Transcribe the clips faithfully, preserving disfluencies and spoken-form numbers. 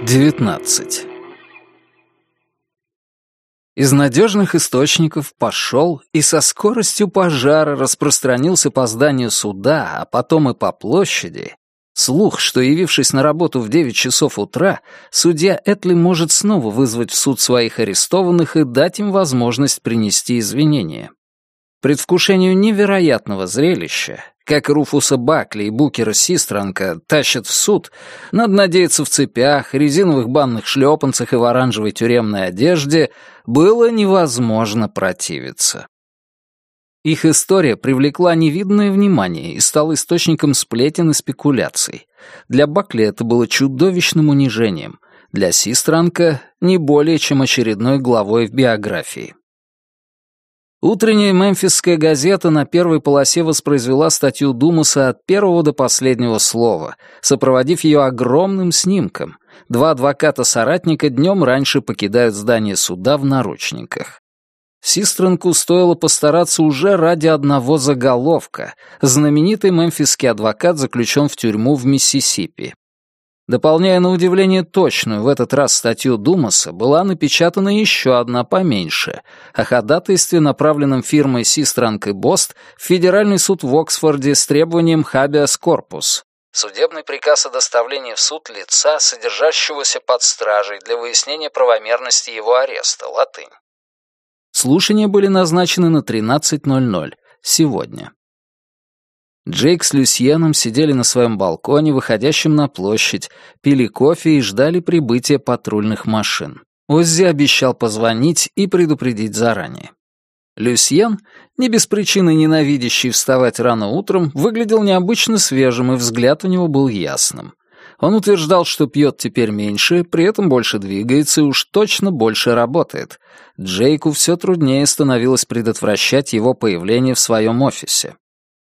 девятнадцать. Из надежных источников пошел и со скоростью пожара распространился по зданию суда, а потом и по площади, слух, что, явившись на работу в девять часов утра, судья Этли может снова вызвать в суд своих арестованных и дать им возможность принести извинения. Предвкушению невероятного зрелища, как Руфуса Бакли и Букера Систранка тащат в суд, надо надеяться в цепях, резиновых банных шлепанцах и в оранжевой тюремной одежде, было невозможно противиться. Их история привлекла невиданное внимание и стала источником сплетен и спекуляций. Для Бакли это было чудовищным унижением, для Систранка — не более чем очередной главой в биографии. Утренняя мемфисская газета на первой полосе воспроизвела статью Думаса от первого до последнего слова, сопроводив ее огромным снимком. Два адвоката-соратника днем раньше покидают здание суда в наручниках. Систранку стоило постараться уже ради одного заголовка. Знаменитый мемфисский адвокат заключен в тюрьму в Миссисипи. Дополняя на удивление точную в этот раз статью Думаса, была напечатана еще одна поменьше о ходатайстве, направленном фирмой Систранк и Бост в Федеральный суд в Оксфорде с требованием «хабиас корпус» — судебный приказ о доставлении в суд лица, содержащегося под стражей для выяснения правомерности его ареста, латынь. Слушания были назначены на тринадцать ноль ноль сегодня. Джейк с Люсьеном сидели на своем балконе, выходящем на площадь, пили кофе и ждали прибытия патрульных машин. Оззи обещал позвонить и предупредить заранее. Люсьен, не без причины ненавидящий вставать рано утром, выглядел необычно свежим, и взгляд у него был ясным. Он утверждал, что пьет теперь меньше, при этом больше двигается и уж точно больше работает. Джейку все труднее становилось предотвращать его появление в своем офисе.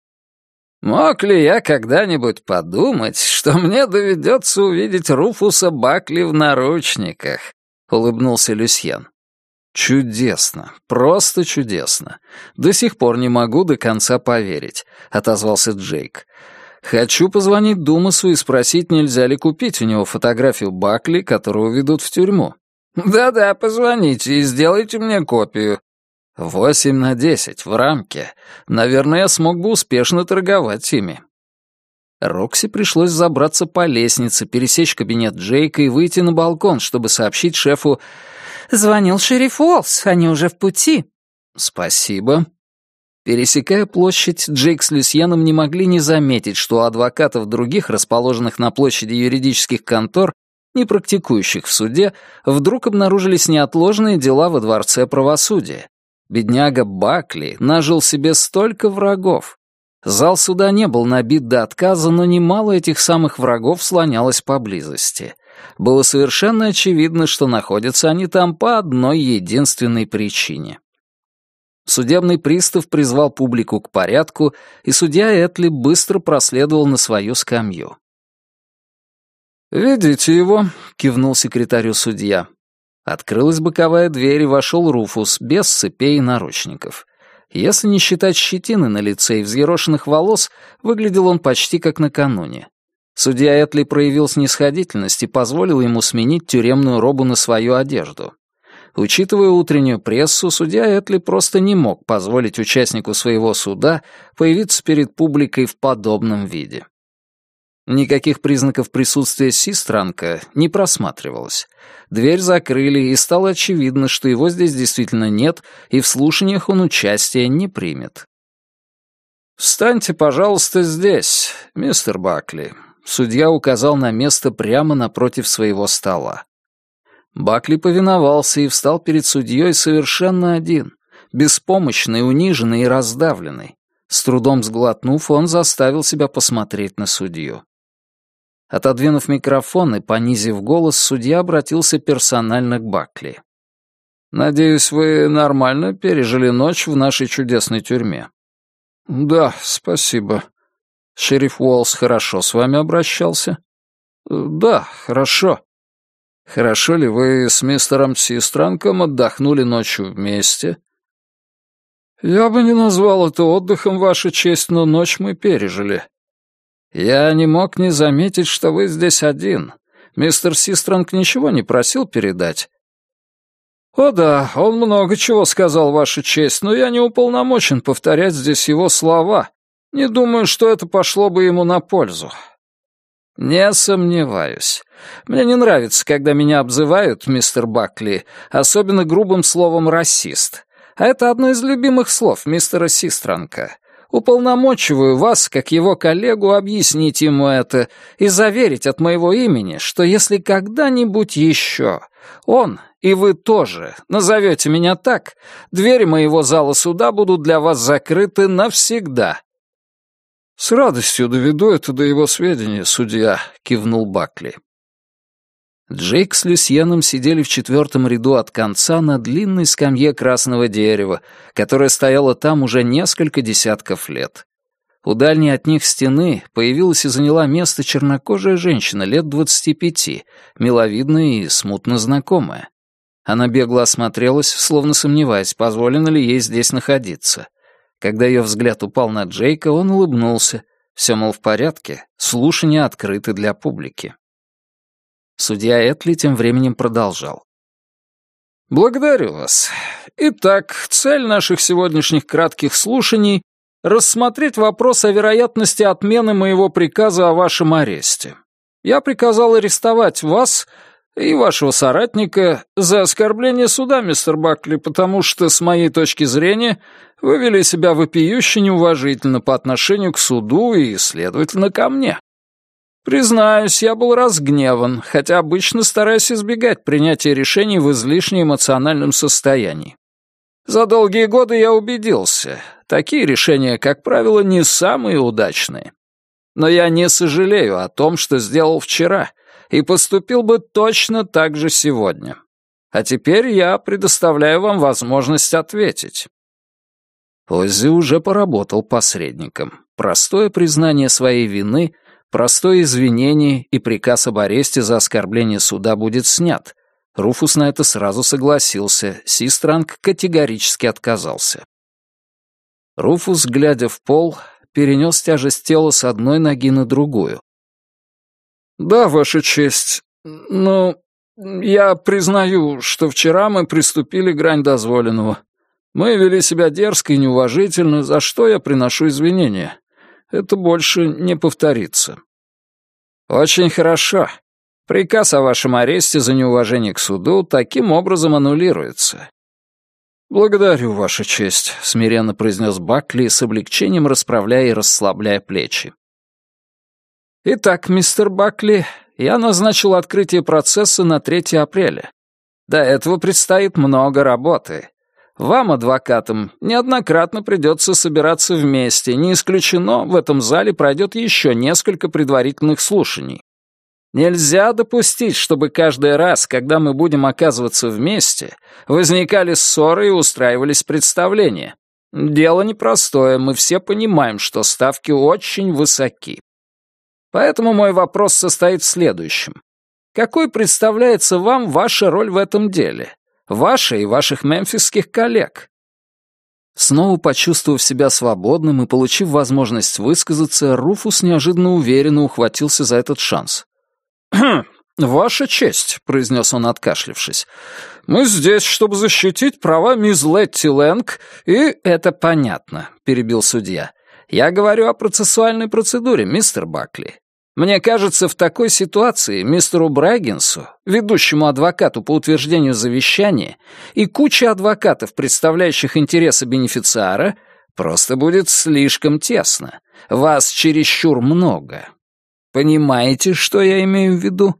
«Мог ли я когда-нибудь подумать, что мне доведется увидеть Руфуса Бакли в наручниках?» — улыбнулся Люсьен. «Чудесно, просто чудесно. До сих пор не могу до конца поверить», — отозвался Джейк. «Хочу позвонить Думасу и спросить, нельзя ли купить у него фотографию Бакли, которую ведут в тюрьму». «Да-да, позвоните и сделайте мне копию». «Восемь на десять, в рамке. Наверное, я смог бы успешно торговать ими». Рокси пришлось забраться по лестнице, пересечь кабинет Джейка и выйти на балкон, чтобы сообщить шефу: «Звонил шериф Уоллс, они уже в пути». «Спасибо». Пересекая площадь, Джейк с Люсьеном не могли не заметить, что у адвокатов других, расположенных на площади юридических контор, не практикующих в суде, вдруг обнаружились неотложные дела во Дворце правосудия. Бедняга Бакли нажил себе столько врагов. Зал суда не был набит до отказа, но немало этих самых врагов слонялось поблизости. Было совершенно очевидно, что находятся они там по одной единственной причине. Судебный пристав призвал публику к порядку, и судья Этли быстро проследовал на свою скамью. «Ведите его», — кивнул секретарю судья. Открылась боковая дверь, и вошел Руфус, без цепей и наручников. Если не считать щетины на лице и взъерошенных волос, выглядел он почти как накануне. Судья Этли проявил снисходительность и позволил ему сменить тюремную робу на свою одежду. Учитывая утреннюю прессу, судья Этли просто не мог позволить участнику своего суда появиться перед публикой в подобном виде. Никаких признаков присутствия Систранка не просматривалось. Дверь закрыли, и стало очевидно, что его здесь действительно нет, и в слушаниях он участия не примет. «Встаньте, пожалуйста, здесь, мистер Бакли», — судья указал на место прямо напротив своего стола. Бакли повиновался и встал перед судьей совершенно один, беспомощный, униженный и раздавленный. С трудом сглотнув, он заставил себя посмотреть на судью. Отодвинув микрофон и понизив голос, судья обратился персонально к Бакли. «Надеюсь, вы нормально пережили ночь в нашей чудесной тюрьме?» «Да, спасибо». «Шериф Уоллс хорошо с вами обращался?» «Да, хорошо». «Хорошо ли вы с мистером Систранком отдохнули ночью вместе?» «Я бы не назвал это отдыхом, Ваша честь, но ночь мы пережили». «Я не мог не заметить, что вы здесь один. Мистер Систронг ничего не просил передать?» «О да, он много чего сказал, Ваша честь, но я не уполномочен повторять здесь его слова. Не думаю, что это пошло бы ему на пользу». «Не сомневаюсь. Мне не нравится, когда меня обзывают, мистер Бакли, особенно грубым словом «расист». А это одно из любимых слов мистера Систронга. Уполномочиваю вас, как его коллегу, объяснить ему это и заверить от моего имени, что если когда-нибудь еще он и вы тоже назовете меня так, двери моего зала суда будут для вас закрыты навсегда». «С радостью доведу это до его сведения, судья», — кивнул Бакли. Джейк с Люсьеном сидели в четвертом ряду от конца на длинной скамье красного дерева, которая стояла там уже несколько десятков лет. У дальней от них стены появилась и заняла место чернокожая женщина лет двадцати пяти, миловидная и смутно знакомая. Она бегло осмотрелась, словно сомневаясь, позволено ли ей здесь находиться. Когда ее взгляд упал на Джейка, он улыбнулся. Все, мол, в порядке, слушания открыты для публики. Судья Этли тем временем продолжал. «Благодарю вас. Итак, цель наших сегодняшних кратких слушаний — рассмотреть вопрос о вероятности отмены моего приказа о вашем аресте. Я приказал арестовать вас и вашего соратника за оскорбление суда, мистер Бакли, потому что, с моей точки зрения, вы вели себя вопиюще неуважительно по отношению к суду и, следовательно, ко мне. Признаюсь, я был разгневан, хотя обычно стараюсь избегать принятия решений в излишне эмоциональном состоянии. За долгие годы я убедился, такие решения, как правило, не самые удачные. Но я не сожалею о том, что сделал вчера, и поступил бы точно так же сегодня. А теперь я предоставляю вам возможность ответить». Оззи уже поработал посредником. Простое признание своей вины, простое извинение и приказ об аресте за оскорбление суда будет снят. Руфус на это сразу согласился, Систронг категорически отказался. Руфус, глядя в пол, перенес тяжесть тела с одной ноги на другую. «Да, Ваша честь, но я признаю, что вчера мы приступили грань дозволенного. Мы вели себя дерзко и неуважительно, за что я приношу извинения. Это больше не повторится». «Очень хорошо. Приказ о вашем аресте за неуважение к суду таким образом аннулируется». «Благодарю, Ваша честь», — смиренно произнес Бакли, с облегчением расправляя и расслабляя плечи. «Итак, мистер Бакли, я назначил открытие процесса на третье апреля. До этого предстоит много работы. Вам, адвокатам, неоднократно придется собираться вместе. Не исключено, в этом зале пройдет еще несколько предварительных слушаний. Нельзя допустить, чтобы каждый раз, когда мы будем оказываться вместе, возникали ссоры и устраивались представления. Дело непростое, мы все понимаем, что ставки очень высоки. Поэтому мой вопрос состоит в следующем. Какой представляется вам ваша роль в этом деле? Ваша и ваших мемфисских коллег?» Снова почувствовав себя свободным и получив возможность высказаться, Руфус неожиданно уверенно ухватился за этот шанс. «Ваша честь», — произнес он, откашлившись, — «мы здесь, чтобы защитить права мисс Летти Лэнг, и...» «Это понятно», — перебил судья. «Я говорю о процессуальной процедуре, мистер Бакли. Мне кажется, в такой ситуации мистеру Брэггинсу, ведущему адвокату по утверждению завещания, и куче адвокатов, представляющих интересы бенефициара, просто будет слишком тесно. Вас чересчур много. Понимаете, что я имею в виду?»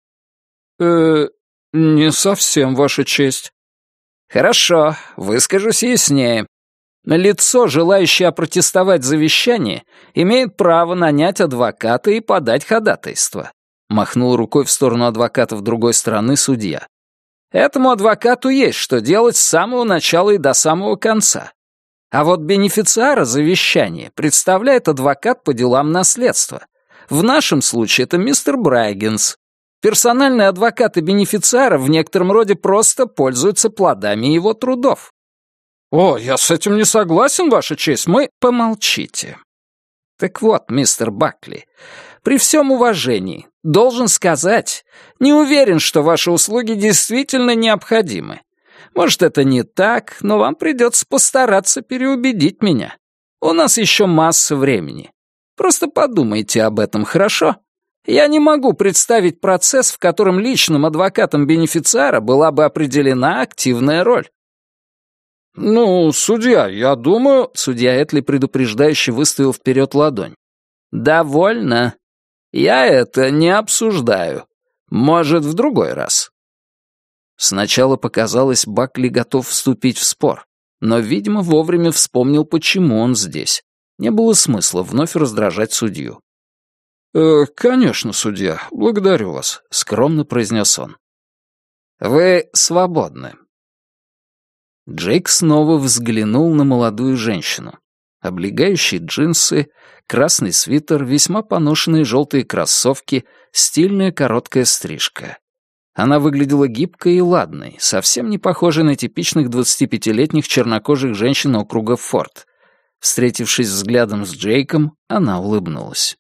«Э, не совсем, Ваша честь». «Хорошо, выскажусь яснее. Лицо, желающее опротестовать завещание, имеет право нанять адвоката и подать ходатайство», — махнул рукой в сторону адвокатов другой стороны судья. «Этому адвокату есть что делать с самого начала и до самого конца. А вот бенефициара завещания представляет адвокат по делам наследства. В нашем случае это мистер Брэггинс. Персональные адвокаты бенефициара в некотором роде просто пользуются плодами его трудов». «О, я с этим не согласен, Ваша честь, мы...» «Помолчите. Так вот, мистер Бакли, при всем уважении, Должен сказать, не уверен, что ваши услуги действительно необходимы. Может, это не так, но вам придется постараться переубедить меня. У нас еще масса времени. Просто подумайте об этом, хорошо? Я не могу представить процесс, в котором личным адвокатом бенефициара была бы определена активная роль. «Ну, судья, я думаю...» Судья Этли предупреждающе выставил вперед ладонь. «Довольно. Я это не обсуждаю. Может, в другой раз». Сначала показалось, Бакли готов вступить в спор, но, видимо, вовремя вспомнил, почему он здесь. Не было смысла вновь раздражать судью. «Э, «Конечно, судья, благодарю вас», — скромно произнес он. «Вы свободны». Джейк снова взглянул на молодую женщину. Облегающие джинсы, красный свитер, весьма поношенные желтые кроссовки, стильная короткая стрижка. Она выглядела гибкой и ладной, совсем не похожей на типичных двадцатипятилетних чернокожих женщин округа Форд. Встретившись взглядом с Джейком, она улыбнулась.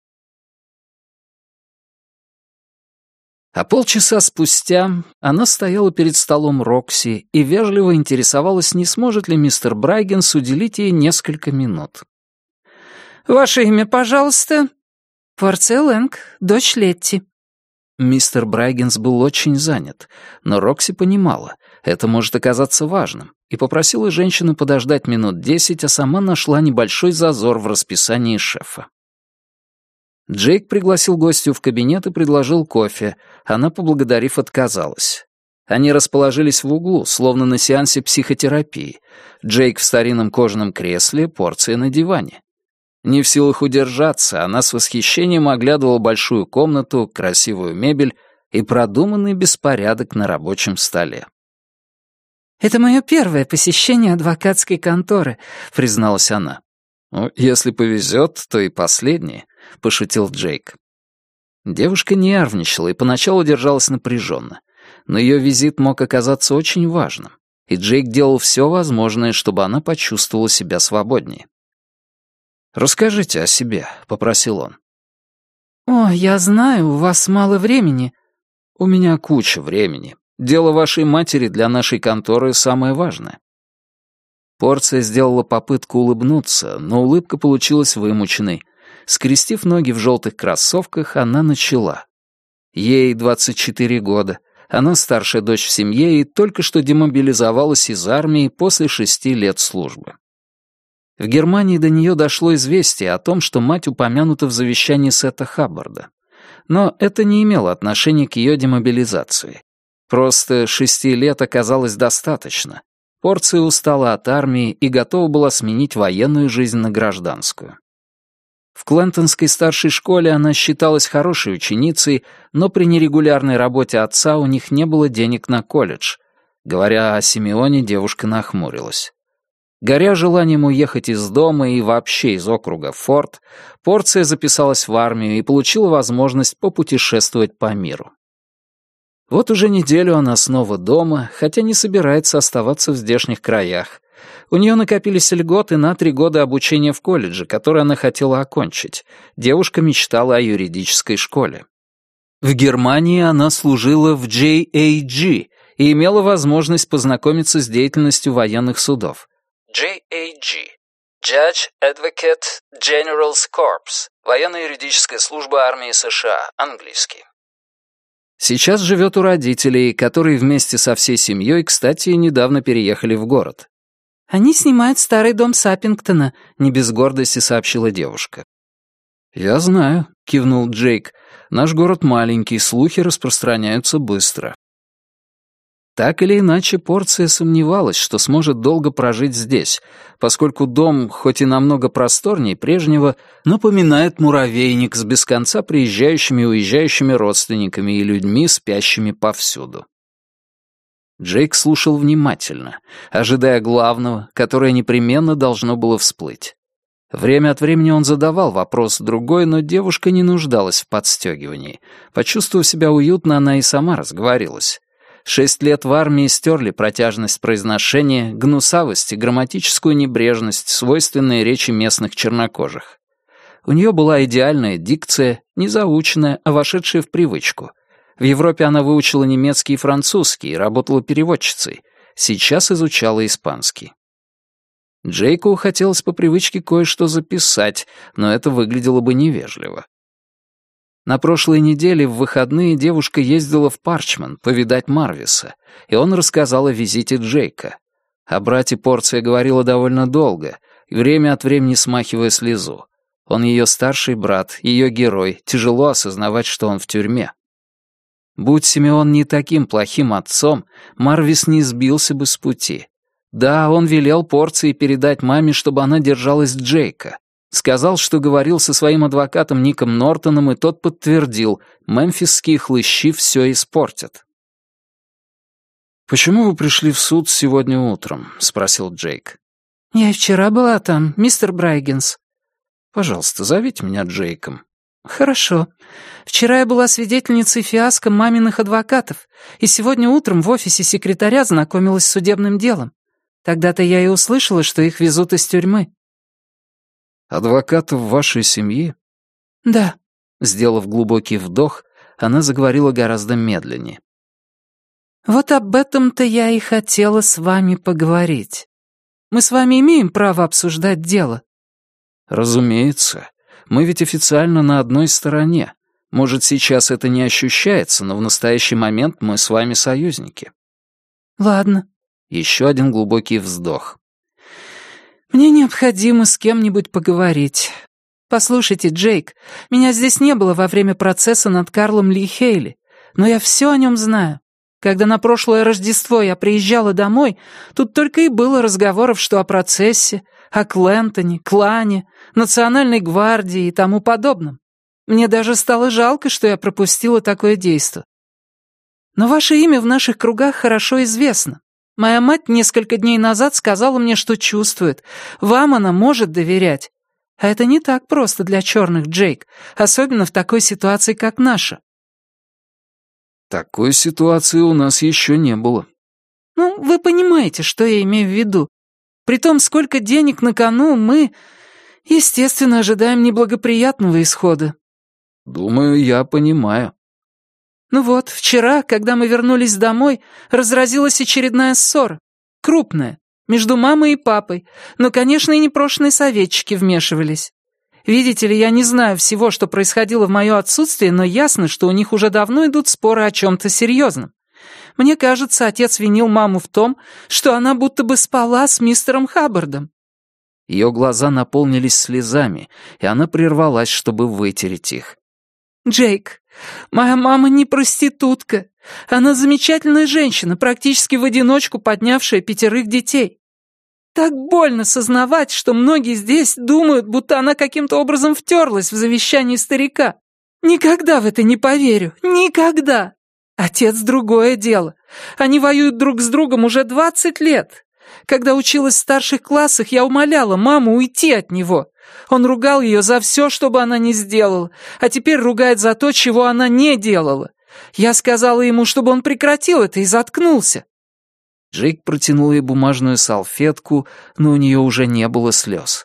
А полчаса спустя она стояла перед столом Рокси и вежливо интересовалась, не сможет ли мистер Брайгенс уделить ей несколько минут. «Ваше имя, пожалуйста?» «Порция Лэнг, дочь Летти». Мистер Брайгенс был очень занят, но Рокси понимала, это может оказаться важным, и попросила женщину подождать минут десять, а сама нашла небольшой зазор в расписании шефа. Джейк пригласил гостью в кабинет и предложил кофе. Она, поблагодарив, отказалась. Они расположились в углу, словно на сеансе психотерапии. Джейк в старинном кожаном кресле, порция на диване. Не в силах удержаться, она с восхищением оглядывала большую комнату, красивую мебель и продуманный беспорядок на рабочем столе. «Это мое первое посещение адвокатской конторы», — призналась она. «Ну, если повезет, то и последнее», — пошутил Джейк. Девушка нервничала и поначалу держалась напряженно, но ее визит мог оказаться очень важным, и Джейк делал все возможное, чтобы она почувствовала себя свободнее. «Расскажите о себе», — попросил он. «О, я знаю, у вас мало времени». «У меня куча времени. Дело вашей матери для нашей конторы самое важное». Порция сделала попытку улыбнуться, но улыбка получилась вымученной. Скрестив ноги в желтых кроссовках, она начала. Ей двадцать четыре года, она старшая дочь в семье и только что демобилизовалась из армии после шести лет службы. В Германии до нее дошло известие о том, что мать упомянута в завещании Сета Хаббарда. Но это не имело отношения к ее демобилизации. Просто шести лет оказалось достаточно. Порция устала от армии и готова была сменить военную жизнь на гражданскую. В Клентонской старшей школе она считалась хорошей ученицей, но при нерегулярной работе отца у них не было денег на колледж. Говоря о Симеоне, девушка нахмурилась. Горя желанием уехать из дома и вообще из округа Форд, Порция записалась в армию и получила возможность попутешествовать по миру. Вот уже неделю она снова дома, хотя не собирается оставаться в здешних краях. У нее накопились льготы на три года обучения в колледже, который она хотела окончить. Девушка мечтала о юридической школе. В Германии она служила в джей эй джи и имела возможность познакомиться с деятельностью военных судов. джей эй джи — Judge Advocate General's Corps, военная юридическая служба армии США, английский. Сейчас живет у родителей, которые вместе со всей семьей, кстати, недавно переехали в город. «Они снимают старый дом Саппингтона», — не без гордости сообщила девушка. «Я знаю», — кивнул Джейк. «Наш город маленький, слухи распространяются быстро». Так или иначе, Порция сомневалась, что сможет долго прожить здесь, поскольку дом, хоть и намного просторнее прежнего, напоминает муравейник с без конца приезжающими и уезжающими родственниками и людьми, спящими повсюду. Джейк слушал внимательно, ожидая главного, которое непременно должно было всплыть. Время от времени он задавал вопрос другой, но девушка не нуждалась в подстегивании. Почувствовав себя уютно, она и сама разговорилась. Шесть лет в армии стерли протяжность произношения, гнусавость и грамматическую небрежность, свойственные речи местных чернокожих. У нее была идеальная дикция, не заученная, а вошедшая в привычку. В Европе она выучила немецкий и французский и работала переводчицей. Сейчас изучала испанский. Джейку хотелось по привычке кое-что записать, но это выглядело бы невежливо. На прошлой неделе в выходные девушка ездила в Парчман повидать Марвиса, и он рассказал о визите Джейка. О брате Порция говорила довольно долго, время от времени смахивая слезу. Он ее старший брат, ее герой, тяжело осознавать, что он в тюрьме. Будь Симеон не таким плохим отцом, Марвис не сбился бы с пути. Да, он велел Порции передать маме, чтобы она держалась Джейка. Сказал, что говорил со своим адвокатом Ником Нортоном, и тот подтвердил, мемфисские хлыщи все испортят. «Почему вы пришли в суд сегодня утром?» — спросил Джейк. «Я и вчера была там, мистер Брайгенс». «Пожалуйста, зовите меня Джейком». «Хорошо. Вчера я была свидетельницей фиаско маминых адвокатов, и сегодня утром в офисе секретаря знакомилась с судебным делом. Тогда-то я и услышала, что их везут из тюрьмы». «Адвокатов вашей семьи?» «Да». Сделав глубокий вдох, она заговорила гораздо медленнее. «Вот об этом-то я и хотела с вами поговорить. Мы с вами имеем право обсуждать дело?» «Разумеется. Мы ведь официально на одной стороне. Может, сейчас это не ощущается, но в настоящий момент мы с вами союзники». «Ладно». Еще один глубокий вздох. «Мне необходимо с кем-нибудь поговорить. Послушайте, Джейк, меня здесь не было во время процесса над Карлом Ли Хейли, но я все о нем знаю. Когда на прошлое Рождество я приезжала домой, тут только и было разговоров, что о процессе, о Клентоне, клане, Национальной гвардии и тому подобном. Мне даже стало жалко, что я пропустила такое действо. Но ваше имя в наших кругах хорошо известно. Моя мать несколько дней назад сказала мне, что чувствует. Вам она может доверять. А это не так просто для черных, Джейк, особенно в такой ситуации, как наша». «Такой ситуации у нас еще не было». «Ну, вы понимаете, что я имею в виду. При том, сколько денег на кону, мы, естественно, ожидаем неблагоприятного исхода». «Думаю, я понимаю». Ну вот, вчера, когда мы вернулись домой, разразилась очередная ссора. Крупная. Между мамой и папой. Но, конечно, и непрошенные советчики вмешивались. Видите ли, я не знаю всего, что происходило в мое отсутствие, но ясно, что у них уже давно идут споры о чем-то серьезном. Мне кажется, отец винил маму в том, что она будто бы спала с мистером Хаббардом». Ее глаза наполнились слезами, и она прервалась, чтобы вытереть их. «Джейк, моя мама не проститутка. Она замечательная женщина, практически в одиночку поднявшая пятерых детей. Так больно сознавать, что многие здесь думают, будто она каким-то образом втерлась в завещание старика. Никогда в это не поверю. Никогда. Отец — другое дело. Они воюют друг с другом уже двадцать лет. Когда училась в старших классах, я умоляла маму уйти от него. Он ругал ее за все, что бы она ни сделала, а теперь ругает за то, чего она не делала. Я сказала ему, чтобы он прекратил это и заткнулся». Джейк протянул ей бумажную салфетку, но у нее уже не было слез.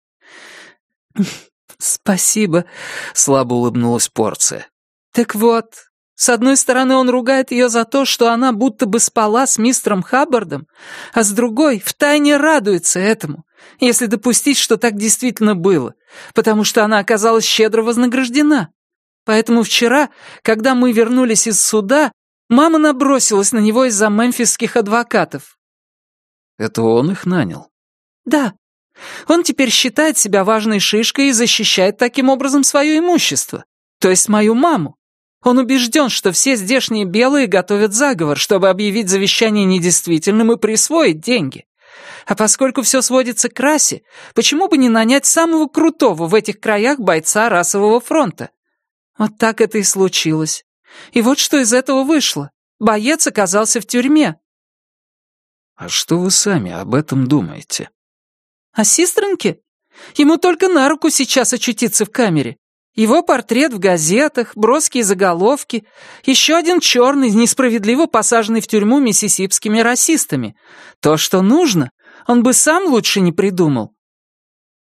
«Спасибо», — слабо улыбнулась Порция. «Так вот, с одной стороны, он ругает ее за то, что она будто бы спала с мистером Хаббардом, а с другой втайне радуется этому, если допустить, что так действительно было, потому что она оказалась щедро вознаграждена. Поэтому вчера, когда мы вернулись из суда, мама набросилась на него из-за мемфисских адвокатов». «Это он их нанял?» «Да. Он теперь считает себя важной шишкой и защищает таким образом свое имущество, то есть мою маму. Он убежден, что все здешние белые готовят заговор, чтобы объявить завещание недействительным и присвоить деньги. А поскольку все сводится к расе, почему бы не нанять самого крутого в этих краях бойца расового фронта? Вот так это и случилось. И вот что из этого вышло. Боец оказался в тюрьме». «А что вы сами об этом думаете?» «О Систренке? Ему только на руку сейчас очутиться в камере. Его портрет в газетах, броские заголовки, еще один черный, несправедливо посаженный в тюрьму миссисипскими расистами. То, что нужно, он бы сам лучше не придумал».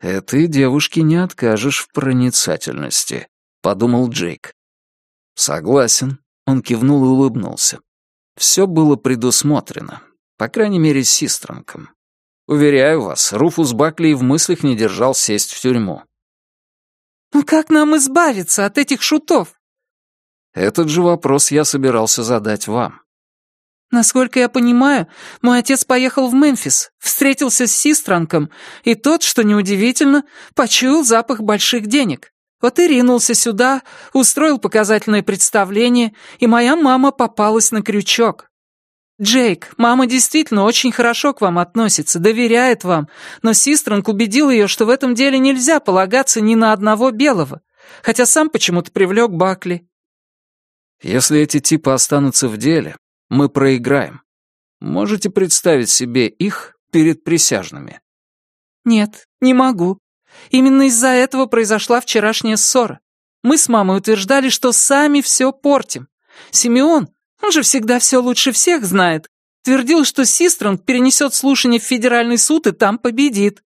«Этой девушке не откажешь в проницательности», — подумал Джейк. «Согласен», — он кивнул и улыбнулся. «Все было предусмотрено, по крайней мере, с Систронком. Уверяю вас, Руфус Бакли и в мыслях не держал сесть в тюрьму». «Ну как нам избавиться от этих шутов?» «Этот же вопрос я собирался задать вам». «Насколько я понимаю, мой отец поехал в Мемфис, встретился с Систронком, и тот, что неудивительно, почуял запах больших денег. Вот и ринулся сюда, устроил показательное представление, и моя мама попалась на крючок. Джейк, мама действительно очень хорошо к вам относится, доверяет вам, но Систронг убедил ее, что в этом деле нельзя полагаться ни на одного белого, хотя сам почему-то привлек Бакли». «Если эти типы останутся в деле, мы проиграем. Можете представить себе их перед присяжными?» «Нет, не могу. Именно из-за этого произошла вчерашняя ссора. Мы с мамой утверждали, что сами все портим. Симеон, он же всегда все лучше всех знает, твердил, что Систронг перенесет слушание в федеральный суд и там победит».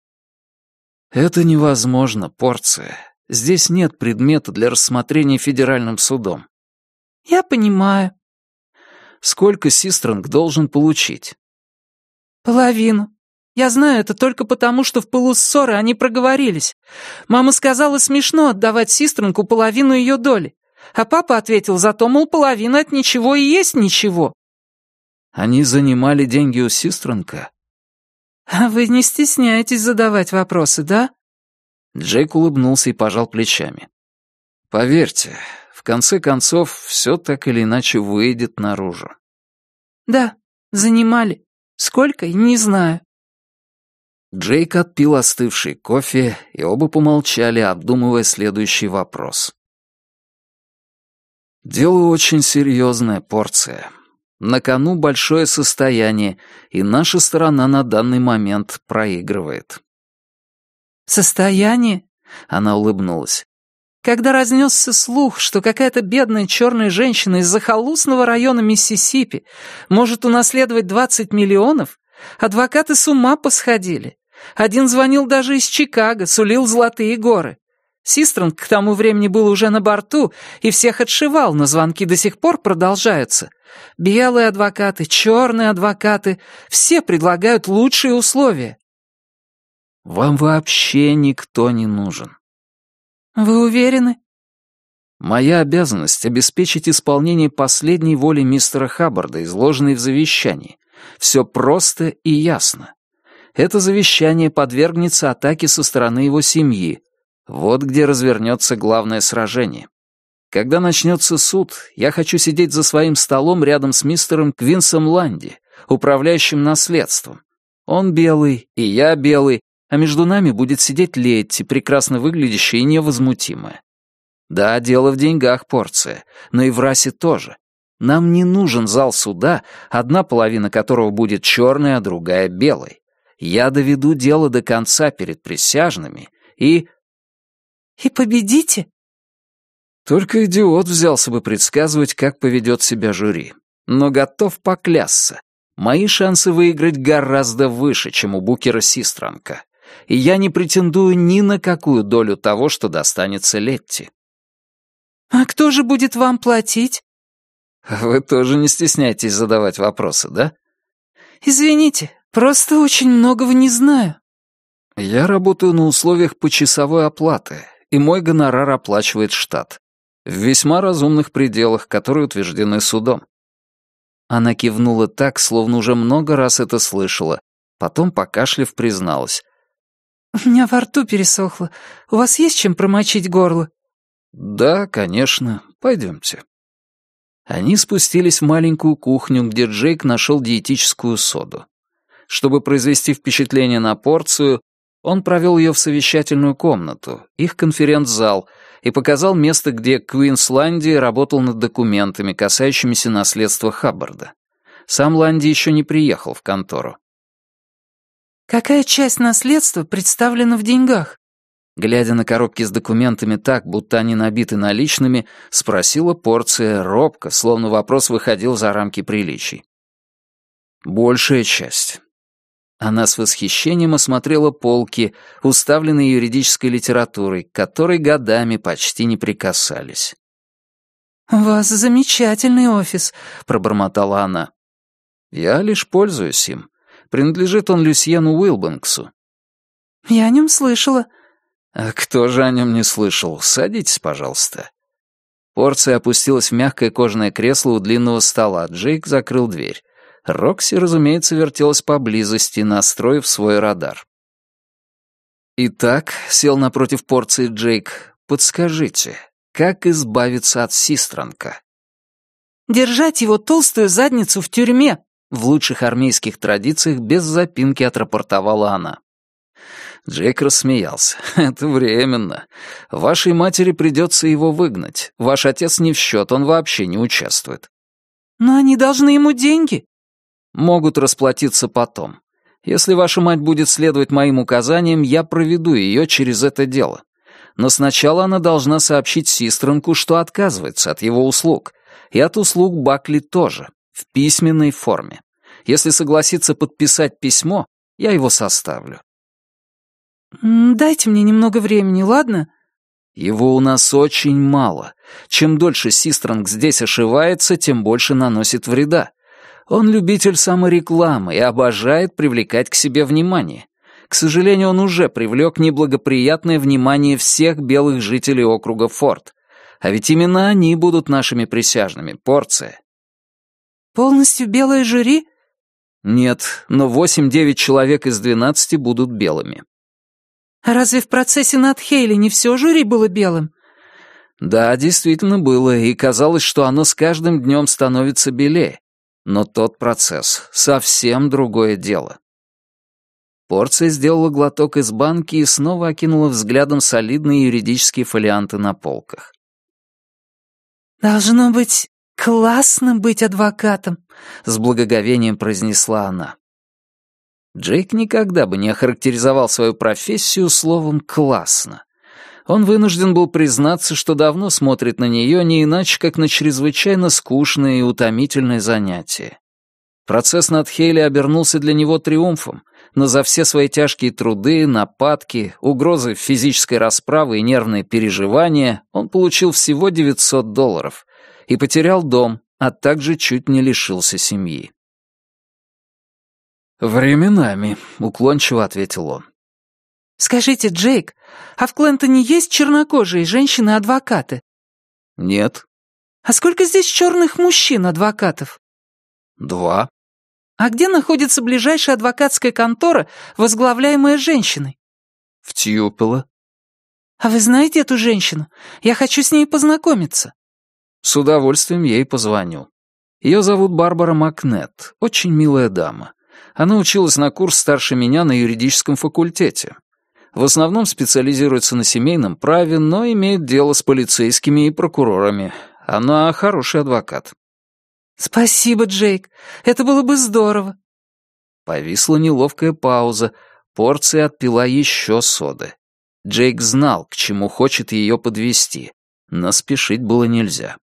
«Это невозможно, Порция. Здесь нет предмета для рассмотрения федеральным судом». «Я понимаю». «Сколько Систронг должен получить?» «Половину. Я знаю это только потому, что в пылу ссоры они проговорились. Мама сказала, смешно отдавать Систронгу половину ее доли. А папа ответил, зато, мол, половина от ничего и есть ничего». «Они занимали деньги у Систронга?» «А вы не стесняетесь задавать вопросы, да?» Джейк улыбнулся и пожал плечами. «Поверьте, в конце концов, все так или иначе выйдет наружу». «Да, занимали. Сколько, не знаю». Джейк отпил остывший кофе, и оба помолчали, обдумывая следующий вопрос. «Дело очень серьезная, Порция. На кону большое состояние, и наша сторона на данный момент проигрывает». «Состояние?» — она улыбнулась. «Когда разнесся слух, что какая-то бедная черная женщина из захолустного района Миссисипи может унаследовать двадцать миллионов, адвокаты с ума посходили. Один звонил даже из Чикаго, сулил золотые горы. Систронг к тому времени был уже на борту и всех отшивал, но звонки до сих пор продолжаются. Белые адвокаты, черные адвокаты, все предлагают лучшие условия». «Вам вообще никто не нужен». «Вы уверены?» «Моя обязанность — обеспечить исполнение последней воли мистера Хаббарда, изложенной в завещании. Все просто и ясно. Это завещание подвергнется атаке со стороны его семьи. Вот где развернется главное сражение. Когда начнется суд, я хочу сидеть за своим столом рядом с мистером Квинсом Ланди, управляющим наследством. Он белый, и я белый, а между нами будет сидеть Летти, прекрасно выглядящая и невозмутимая. Да, дело в деньгах, Порция, но и в расе тоже. Нам не нужен зал суда, одна половина которого будет черной, а другая белой. Я доведу дело до конца перед присяжными и...» «И победите?» Только идиот взялся бы предсказывать, как поведет себя жюри. Но готов поклясться. Мои шансы выиграть гораздо выше, чем у букера Систронга. И я не претендую ни на какую долю того, что достанется Летти. «А кто же будет вам платить?» Вы тоже не стесняйтесь задавать вопросы, да? «Извините, просто очень многого не знаю». Я работаю на условиях почасовой оплаты, и мой гонорар оплачивает штат. В весьма разумных пределах, которые утверждены судом. Она кивнула так, словно уже много раз это слышала. Потом, покашляв, призналась. «У меня во рту пересохло. У вас есть чем промочить горло?» «Да, конечно. Пойдемте». Они спустились в маленькую кухню, где Джейк нашел диетическую соду. Чтобы произвести впечатление на Порцию, он провел ее в совещательную комнату, их конференц-зал, и показал место, где Квинс Ланди работал над документами, касающимися наследства Хаббарда. Сам Ланди еще не приехал в контору. «Какая часть наследства представлена в деньгах?» Глядя на коробки с документами так, будто они набиты наличными, спросила Порция робко, словно вопрос выходил за рамки приличий. «Большая часть». Она с восхищением осмотрела полки, уставленные юридической литературой, к которой годами почти не прикасались. «У вас замечательный офис», — пробормотала она. «Я лишь пользуюсь им. Принадлежит он Люсьену Уилбанксу». «Я о нем слышала». «А кто же о нем не слышал? Садитесь, пожалуйста». Порция опустилась в мягкое кожаное кресло у длинного стола. Джейк закрыл дверь. Рокси, разумеется, вертелась поблизости, настроив свой радар. «Итак», — сел напротив Порции Джейк, — «подскажите, как избавиться от Систранка?» «Держать его толстую задницу в тюрьме», — в лучших армейских традициях без запинки отрапортовала она. Джейк рассмеялся. «Это временно. Вашей матери придется его выгнать. Ваш отец не в счет, он вообще не участвует». «Но они должны ему деньги». «Могут расплатиться потом. Если ваша мать будет следовать моим указаниям, я проведу ее через это дело. Но сначала она должна сообщить Систранку, что отказывается от его услуг. И от услуг Бакли тоже, в письменной форме. Если согласится подписать письмо, я его составлю». «Дайте мне немного времени, ладно?» «Его у нас очень мало. Чем дольше Систранг здесь ошивается, тем больше наносит вреда. Он любитель саморекламы и обожает привлекать к себе внимание. К сожалению, он уже привлек неблагоприятное внимание всех белых жителей округа Форд. А ведь именно они будут нашими присяжными, Порция». «Полностью белое жюри?» «Нет, но восемь-девять человек из двенадцати будут белыми». «А разве в процессе над Хейли не все жюри было белым?» «Да, действительно было, и казалось, что оно с каждым днем становится белее. Но тот процесс — совсем другое дело». Порция сделала глоток из банки и снова окинула взглядом солидные юридические фолианты на полках. «Должно быть классно быть адвокатом», — с благоговением произнесла она. Джейк никогда бы не охарактеризовал свою профессию словом «классно». Он вынужден был признаться, что давно смотрит на нее не иначе, как на чрезвычайно скучное и утомительное занятие. Процесс над Хейли обернулся для него триумфом, но за все свои тяжкие труды, нападки, угрозы физической расправы и нервные переживания он получил всего девятьсот долларов и потерял дом, а также чуть не лишился семьи. «Временами», — уклончиво ответил он. «Скажите, Джейк, а в Клентоне есть чернокожие женщины-адвокаты?» «Нет». «А сколько здесь черных мужчин-адвокатов?» «Два». «А где находится ближайшая адвокатская контора, возглавляемая женщиной?» «В Тьюпело». «А вы знаете эту женщину? Я хочу с ней познакомиться». «С удовольствием ей позвоню. Ее зовут Барбара Макнет, очень милая дама. Она училась на курс старше меня на юридическом факультете. В основном специализируется на семейном праве, но имеет дело с полицейскими и прокурорами. Она хороший адвокат». «Спасибо, Джейк. Это было бы здорово». Повисла неловкая пауза. Порция отпила еще соды. Джейк знал, к чему хочет ее подвести, но спешить было нельзя.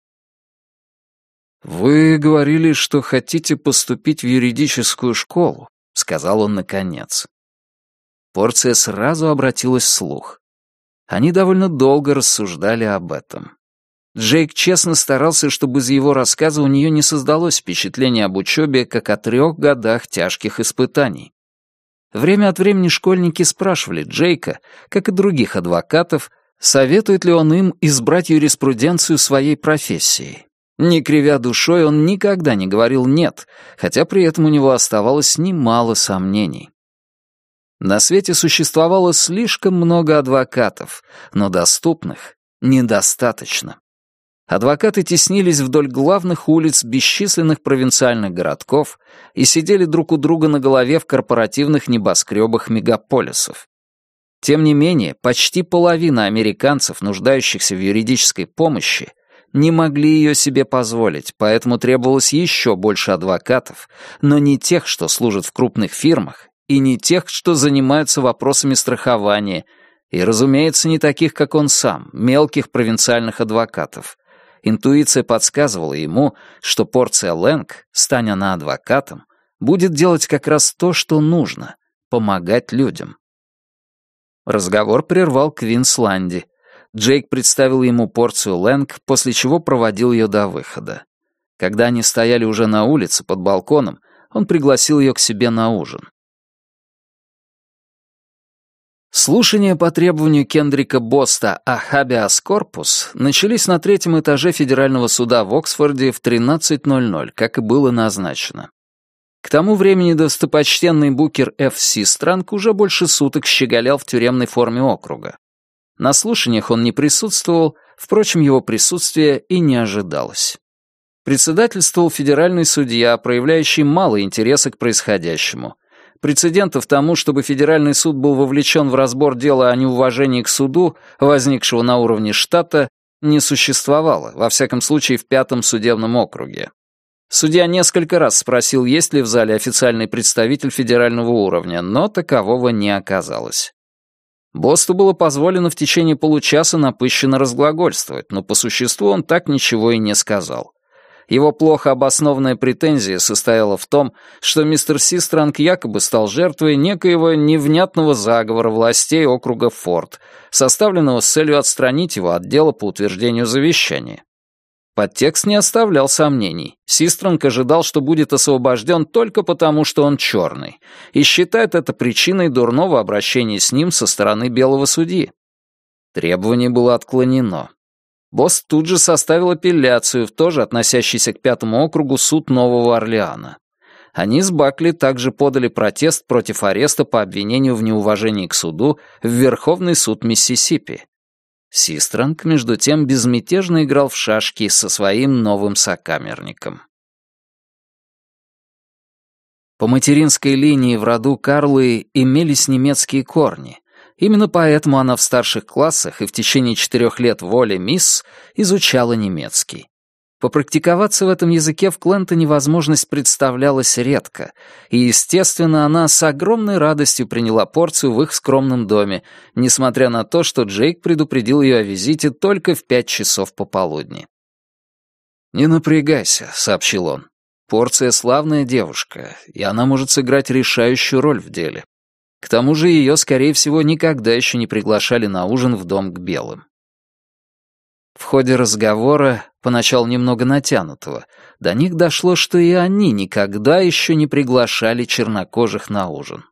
«Вы говорили, что хотите поступить в юридическую школу», — сказал он наконец. Порция сразу обратилась вслух. Они довольно долго рассуждали об этом. Джейк честно старался, чтобы из его рассказа у нее не создалось впечатление об учебе, как о трех годах тяжких испытаний. Время от времени школьники спрашивали Джейка, как и других адвокатов, советует ли он им избрать юриспруденцию своей профессией. Не кривя душой, он никогда не говорил «нет», хотя при этом у него оставалось немало сомнений. На свете существовало слишком много адвокатов, но доступных недостаточно. Адвокаты теснились вдоль главных улиц бесчисленных провинциальных городков и сидели друг у друга на голове в корпоративных небоскребах мегаполисов. Тем не менее, почти половина американцев, нуждающихся в юридической помощи, не могли ее себе позволить, поэтому требовалось еще больше адвокатов, но не тех, что служат в крупных фирмах, и не тех, что занимаются вопросами страхования, и, разумеется, не таких, как он сам, мелких провинциальных адвокатов. Интуиция подсказывала ему, что Порция Лэнг, стань она адвокатом, будет делать как раз то, что нужно, помогать людям. Разговор прервал Квинсланди. Джейк представил ему порцию лэнг, после чего проводил ее до выхода. Когда они стояли уже на улице под балконом, он пригласил ее к себе на ужин. Слушания по требованию Кендрика Боста о хабеас корпус начались на третьем этаже Федерального суда в Оксфорде в тринадцать ноль ноль, как и было назначено. К тому времени достопочтенный Букер Ф. Систранг уже больше суток щеголял в тюремной форме округа. На слушаниях он не присутствовал, впрочем, его присутствие и не ожидалось. Председательствовал федеральный судья, проявляющий мало интереса к происходящему. Прецедентов тому, чтобы федеральный суд был вовлечен в разбор дела о неуважении к суду, возникшего на уровне штата, не существовало, во всяком случае в пятом судебном округе. Судья несколько раз спросил, есть ли в зале официальный представитель федерального уровня, но такового не оказалось. Босту было позволено в течение получаса напыщенно разглагольствовать, но по существу он так ничего и не сказал. Его плохо обоснованная претензия состояла в том, что мистер Систранг якобы стал жертвой некоего невнятного заговора властей округа Форд, составленного с целью отстранить его от дела по утверждению завещания. Подтекст не оставлял сомнений. Систранг ожидал, что будет освобожден только потому, что он черный, и считает это причиной дурного обращения с ним со стороны белого судьи. Требование было отклонено. Босс тут же составил апелляцию в тоже относящийся к пятому округу суд Нового Орлеана. Они с Бакли также подали протест против ареста по обвинению в неуважении к суду в Верховный суд Миссисипи. Систранг, между тем, безмятежно играл в шашки со своим новым сокамерником. По материнской линии в роду Карлы имелись немецкие корни. Именно поэтому она в старших классах и в течение четырех лет в Оле Мисс изучала немецкий. Попрактиковаться в этом языке в Клентоне возможность представлялась редко, и, естественно, она с огромной радостью приняла порцию в их скромном доме, несмотря на то, что Джейк предупредил ее о визите только в пять часов пополудни. «Не напрягайся», — сообщил он. «Порция славная девушка, и она может сыграть решающую роль в деле. К тому же ее, скорее всего, никогда еще не приглашали на ужин в дом к белым». В ходе разговора, поначалу немного натянутого, до них дошло, что и они никогда еще не приглашали чернокожих на ужин.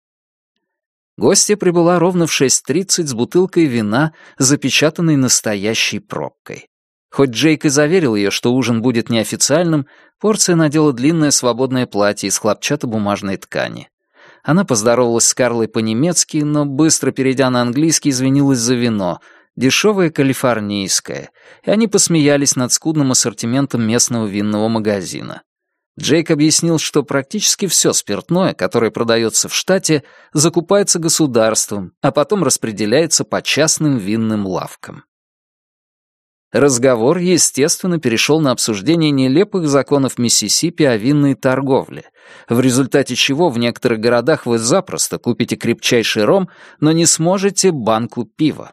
Гостья прибыла ровно в шесть тридцать с бутылкой вина, запечатанной настоящей пробкой. Хоть Джейк и заверил ее, что ужин будет неофициальным, порция надела длинное свободное платье из хлопчатобумажной ткани. Она поздоровалась с Карлой по-немецки, но быстро перейдя на английский, извинилась за вино, дешевое калифорнийское, и они посмеялись над скудным ассортиментом местного винного магазина. Джейк объяснил, что практически все спиртное, которое продается в штате, закупается государством, а потом распределяется по частным винным лавкам. Разговор, естественно, перешел на обсуждение нелепых законов Миссисипи о винной торговле, в результате чего в некоторых городах вы запросто купите крепчайший ром, но не сможете банку пива.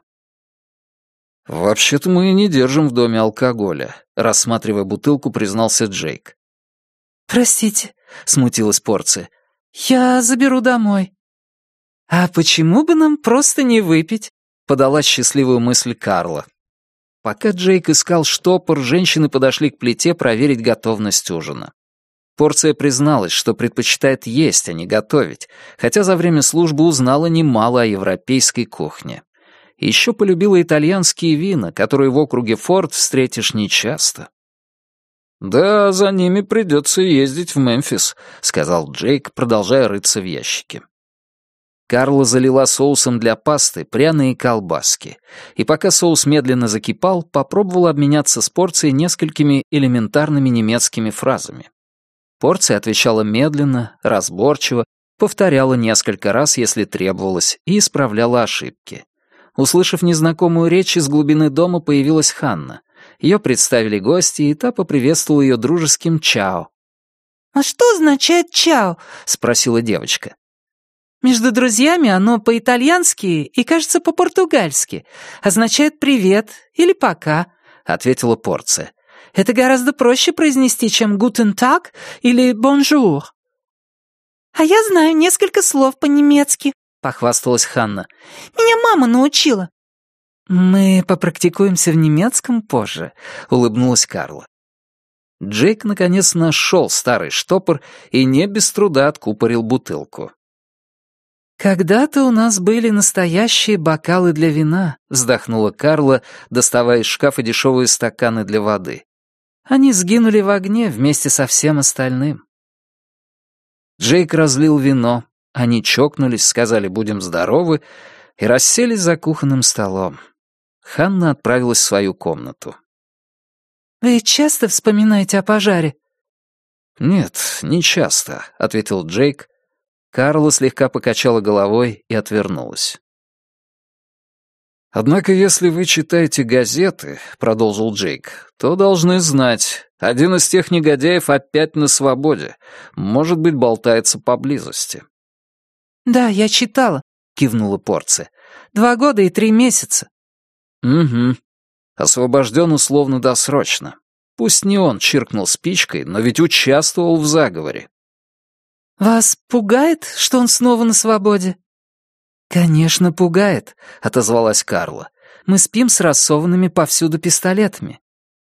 «Вообще-то мы и не держим в доме алкоголя», — рассматривая бутылку, признался Джейк. «Простите», — смутилась порция. «Я заберу домой». «А почему бы нам просто не выпить?» — подала счастливую мысль Карла. Пока Джейк искал штопор, женщины подошли к плите проверить готовность ужина. Порция призналась, что предпочитает есть, а не готовить, хотя за время службы узнала немало о европейской кухне. Еще полюбила итальянские вина, которые в округе Форд встретишь нечасто. «Да, за ними придется ездить в Мемфис», — сказал Джейк, продолжая рыться в ящике. Карла залила соусом для пасты пряные колбаски, и пока соус медленно закипал, попробовала обменяться с порцией несколькими элементарными немецкими фразами. Порция отвечала медленно, разборчиво, повторяла несколько раз, если требовалось, и исправляла ошибки. Услышав незнакомую речь, из глубины дома появилась Ханна. Ее представили гости, и та поприветствовала ее дружеским «чао». «А что означает «чао»?» — спросила девочка. «Между друзьями оно по-итальянски и, кажется, по-португальски. Означает «привет» или «пока», — ответила порция. «Это гораздо проще произнести, чем «гутен так» или «бонжур». «А я знаю несколько слов по-немецки», — похвасталась Ханна. «Меня мама научила». «Мы попрактикуемся в немецком позже», — улыбнулась Карла. Джейк наконец нашел старый штопор и не без труда откупорил бутылку. «Когда-то у нас были настоящие бокалы для вина», — вздохнула Карла, доставая из шкафа дешевые стаканы для воды. «Они сгинули в огне вместе со всем остальным». Джейк разлил вино, они чокнулись, сказали «будем здоровы» и расселись за кухонным столом. Ханна отправилась в свою комнату. «Вы часто вспоминаете о пожаре?» «Нет, не часто», — ответил Джейк. Карла слегка покачала головой и отвернулась. «Однако, если вы читаете газеты, — продолжил Джейк, — то должны знать, один из тех негодяев опять на свободе, может быть, болтается поблизости». «Да, я читала», — кивнула Порция. «Два года и три месяца». «Угу. Освобожден условно-досрочно. Пусть не он чиркнул спичкой, но ведь участвовал в заговоре». «Вас пугает, что он снова на свободе?» «Конечно, пугает», — отозвалась Карла. «Мы спим с рассованными повсюду пистолетами».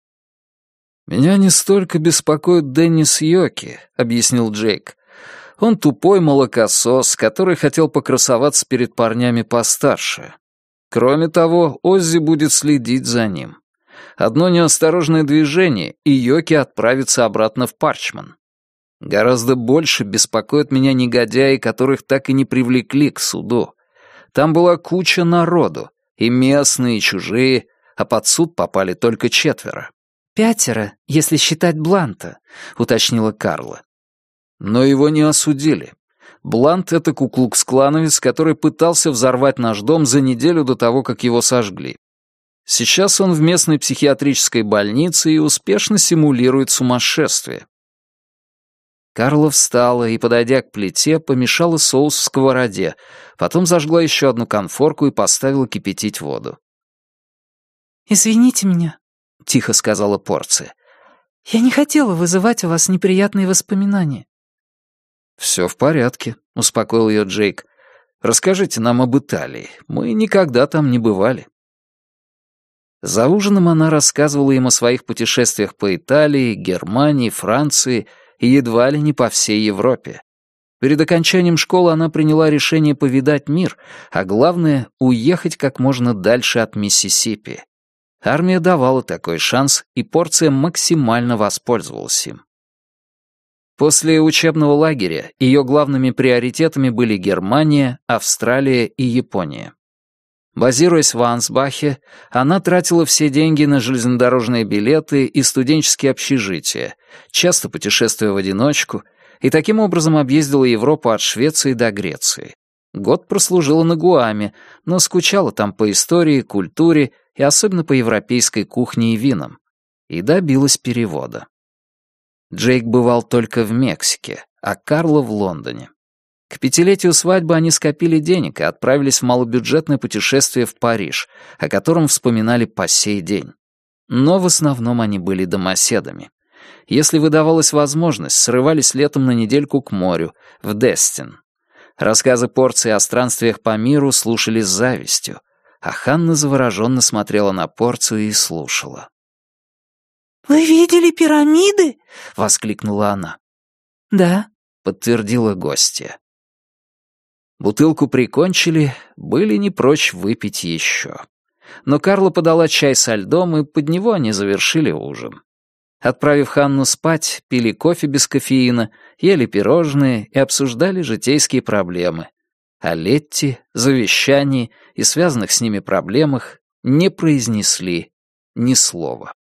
«Меня не столько беспокоит Деннис Йоки», — объяснил Джейк. «Он тупой молокосос, который хотел покрасоваться перед парнями постарше. Кроме того, Оззи будет следить за ним. Одно неосторожное движение, и Йоки отправится обратно в Парчман. Гораздо больше беспокоят меня негодяи, которых так и не привлекли к суду. Там была куча народу, и местные, и чужие, а под суд попали только четверо». «Пятеро, если считать Бланта», — уточнила Карла. «Но его не осудили. Блант — это куклукс-клановец, который пытался взорвать наш дом за неделю до того, как его сожгли. Сейчас он в местной психиатрической больнице и успешно симулирует сумасшествие». Карла встала и, подойдя к плите, помешала соус в сковороде, потом зажгла еще одну конфорку и поставила кипятить воду. «Извините меня», — тихо сказала Порция. «Я не хотела вызывать у вас неприятные воспоминания». «Все в порядке», — успокоил ее Джейк. «Расскажите нам об Италии. Мы никогда там не бывали». За ужином она рассказывала им о своих путешествиях по Италии, Германии, Франции и едва ли не по всей Европе. Перед окончанием школы она приняла решение повидать мир, а главное — уехать как можно дальше от Миссисипи. Армия давала такой шанс, и Порция максимально воспользовалась им. После учебного лагеря ее главными приоритетами были Германия, Австралия и Япония. Базируясь в Ансбахе, она тратила все деньги на железнодорожные билеты и студенческие общежития, часто путешествуя в одиночку, и таким образом объездила Европу от Швеции до Греции. Год прослужила на Гуаме, но скучала там по истории, культуре и особенно по европейской кухне и винам, и добилась перевода. Джейк бывал только в Мексике, а Карла в Лондоне. К пятилетию свадьбы они скопили денег и отправились в малобюджетное путешествие в Париж, о котором вспоминали по сей день. Но в основном они были домоседами. Если выдавалась возможность, срывались летом на недельку к морю, в Дестин. Рассказы Порции о странствиях по миру слушали с завистью, а Ханна завороженно смотрела на Порцию и слушала. «Вы видели пирамиды?» — воскликнула она. «Да», — подтвердила гостья. Бутылку прикончили, были не прочь выпить еще. Но Карла подала чай со льдом, и под него они завершили ужин. Отправив Ханну спать, пили кофе без кофеина, ели пирожные и обсуждали житейские проблемы. О Летти, завещании и связанных с ними проблемах не произнесли ни слова.